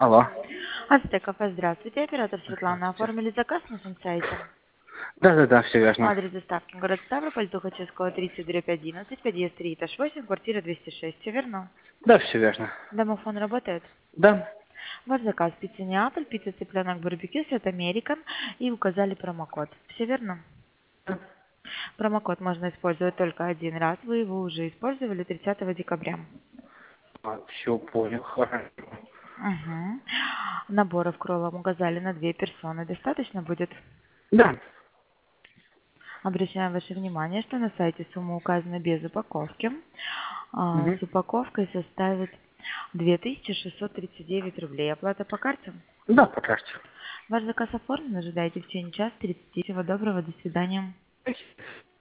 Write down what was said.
Алло. Ацтекафе, здравствуйте. Оператор Светлана. Здравствуйте. Оформили заказ на нашем сайте. Да, все верно. Адрес доставки. Город Ставрополь, Тухачевского, 30/11, подъезд 3, этаж 8, квартира 206. Все верно? Да, все верно. Домофон работает? Да. Ваш заказ: пицца Неаполь, пицца цыпленок барбекю, сет Американ, и указали промокод. Все верно? Промокод можно использовать только один раз. Вы его уже использовали 30 декабря. Все понял, хорошо. Угу. Наборов кролом указали на 2 персоны. Достаточно будет? Да. Обращаем ваше внимание, что на сайте сумма указана без упаковки. Угу. С упаковкой составит 2639 рублей. Оплата по карте. Да, покажите. Ваш заказ оформлен. Ожидайте в течение часа 30. Всего доброго. До свидания.